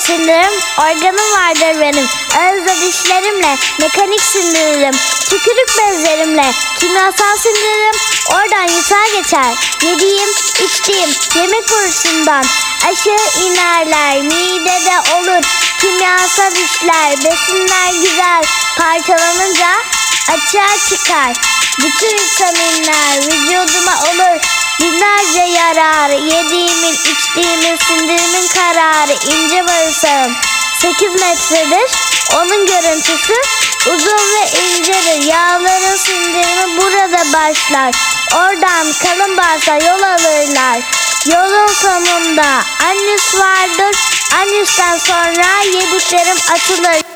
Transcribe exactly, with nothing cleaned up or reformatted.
sindirim organım vardır benim. Ağızda dişlerimle mekanik sindiririm. Tükürük bezlerimle kimyasal sindiririm. Oradan yutağa geçer. Yediğim, içtiğim yemek borusundan aşağı inerler. Midede olur kimyasal işler. Besinler güzel parçalanınca açığa çıkar. Bütün vitaminler vücuduma olur binlerce yarar. Yediğimin, içtiğimin, sindirimin kararı. İnce bağırsağım sekiz metredir. Onun görüntüsü uzun ve incedir. Yağların sindirimi burada başlar. Oradan kalın bağırsağa yol alırlar. Yolun sonunda anüs vardır. Anüsten sonra yediklerim atılır.